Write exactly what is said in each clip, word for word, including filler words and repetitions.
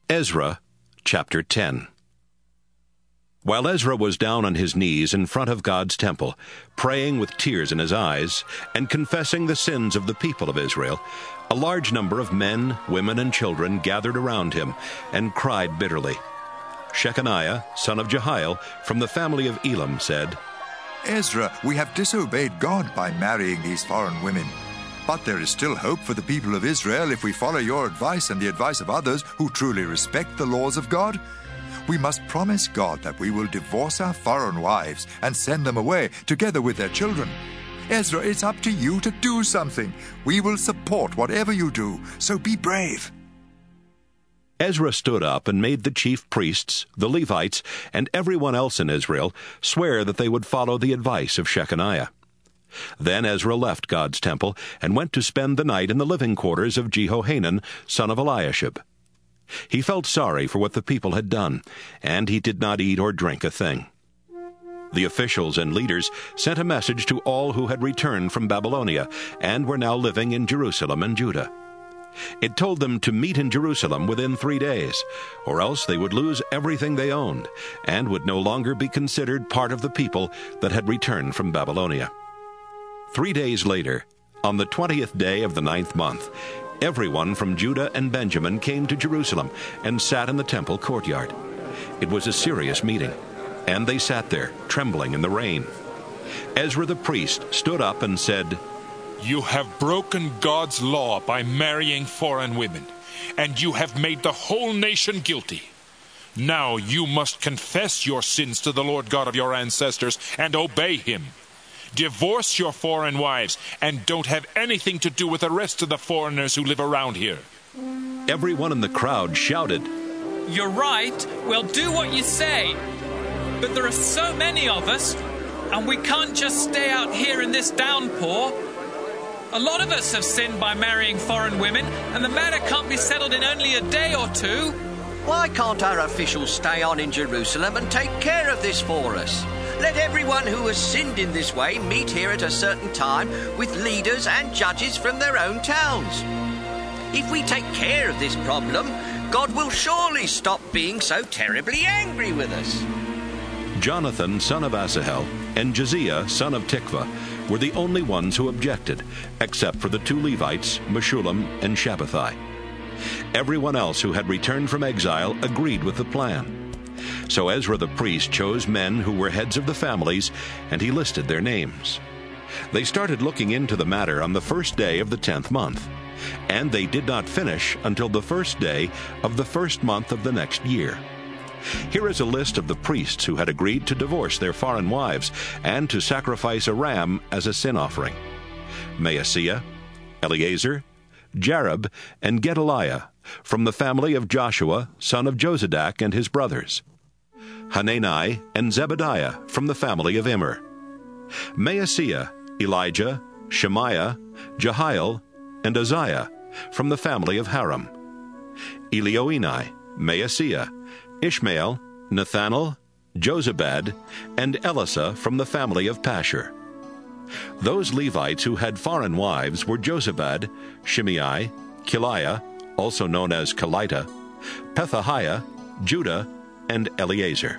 Ezra chapter ten. While Ezra was down on his knees in front of God's temple, praying with tears in his eyes, and confessing the sins of the people of Israel, a large number of men, women, and children gathered around him and cried bitterly. Shechaniah, son of Jehiel, from the family of Elam, said, Ezra, we have disobeyed God by marrying these foreign women. But there is still hope for the people of Israel if we follow your advice and the advice of others who truly respect the laws of God. We must promise God that we will divorce our foreign wives and send them away together with their children. Ezra, it's up to you to do something. We will support whatever you do, so be brave. Ezra stood up and made the chief priests, the Levites, and everyone else in Israel swear that they would follow the advice of Shechaniah. Then Ezra left God's temple and went to spend the night in the living quarters of Jehohanan, son of Eliashib. He felt sorry for what the people had done, and he did not eat or drink a thing. The officials and leaders sent a message to all who had returned from Babylonia and were now living in Jerusalem and Judah. It told them to meet in Jerusalem within three days, or else they would lose everything they owned and would no longer be considered part of the people that had returned from Babylonia. Three days later, on the twentieth day of the ninth month, everyone from Judah and Benjamin came to Jerusalem and sat in the temple courtyard. It was a serious meeting, and they sat there, trembling in the rain. Ezra the priest stood up and said, You have broken God's law by marrying foreign women, and you have made the whole nation guilty. Now you must confess your sins to the Lord God of your ancestors and obey Him. Divorce your foreign wives, and don't have anything to do with the rest of the foreigners who live around here. Everyone in the crowd shouted, You're right, we'll do what you say. But there are so many of us, and we can't just stay out here in this downpour. A lot of us have sinned by marrying foreign women, and the matter can't be settled in only a day or two. Why can't our officials stay on in Jerusalem and take care of this for us? Let everyone who has sinned in this way meet here at a certain time with leaders and judges from their own towns. If we take care of this problem, God will surely stop being so terribly angry with us. Jonathan, son of Asahel, and Josiah, son of Tikvah, were the only ones who objected, except for the two Levites, Meshullam and Shabbathai. Everyone else who had returned from exile agreed with the plan. So Ezra the priest chose men who were heads of the families, and he listed their names. They started looking into the matter on the first day of the tenth month, and they did not finish until the first day of the first month of the next year. Here is a list of the priests who had agreed to divorce their foreign wives and to sacrifice a ram as a sin offering: Maaseiah, Eleazar, Jarib, and Gedaliah, from the family of Joshua, son of Jozadak, and his brothers; Hanani and Zebadiah, from the family of Immer; Maaseiah, Elijah, Shemaiah, Jehiel, and Uzziah, from the family of Haram; Elioenai, Maaseiah, Ishmael, Nathanael, Jozabad, and Elasa, from the family of Pashur. Those Levites who had foreign wives were Jozabad, Shimei, Kiliah, also known as Kelita, Pethahiah, Judah, and Eleazar.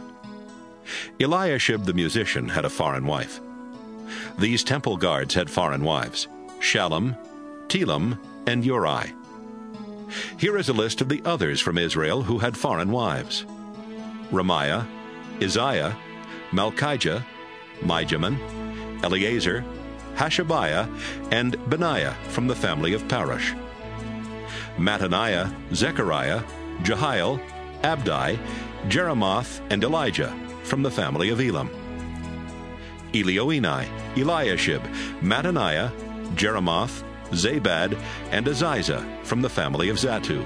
Eliashib the musician had a foreign wife. These temple guards had foreign wives: Shallum, Telem, and Uri. Here is a list of the others from Israel who had foreign wives: Ramiah, Isaiah, Malchijah, Mijamin, Eleazar, Hashabiah, and Benaiah, from the family of Parosh; Mattaniah, Zechariah, Jehiel, Abdi, Jeremoth, and Elijah, from the family of Elam; Elioenai, Eliashib, Mattaniah, Jeremoth, Zabad, and Aziza, from the family of Zatu;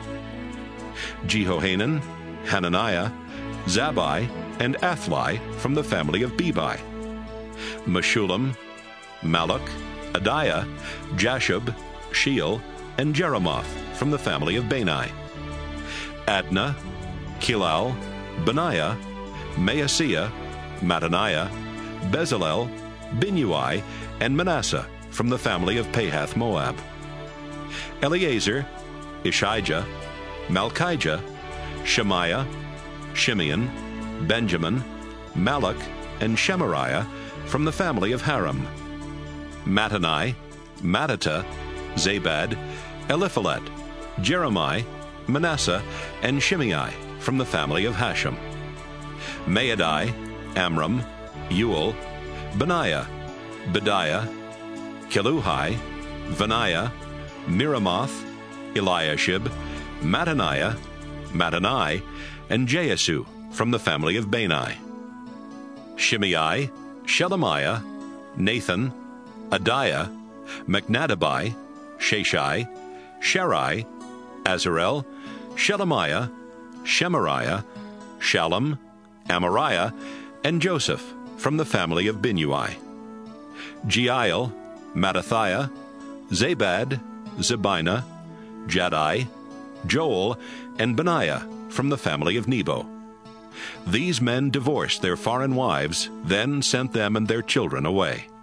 Jehohanan, Hananiah, Zabai, and Athli, from the family of Bebai; Meshullam, Malach, Adiah, Jashub, Sheal, and Jeremoth, from the family of Bani; Adnah, Kilal, Benaiah, Maaseiah, Mattaniah, Bezalel, Binnui, and Manasseh, from the family of Pahath Moab; Eleazar, Ishijah, Malchijah, Shemaiah, Shimeon, Benjamin, Malach, and Shemariah from the family of Haram. Mattanai, Mattata, Zabad, Eliphalet, Jeremiah, Manasseh, and Shimei from the family of Hashem. Maadai, Amram, Uel, Benaiah, Bediah, Keluhai, Vaniah, Miramoth, Eliashib, Mattaniah, Mattanai, and Jeasu from the family of Bani. Shimei, Shelemiah, Nathan, Adiah, Macnadabai, Sheshai, Sharai, Azarel, Shelemiah, Shemariah, Shallum, Amariah, and Joseph from the family of Binnui. Jeiel, Mattathiah, Zabad, Zebina, Jaddai, Joel, and Benaiah from the family of Nebo. These men divorced their foreign wives, then sent them and their children away.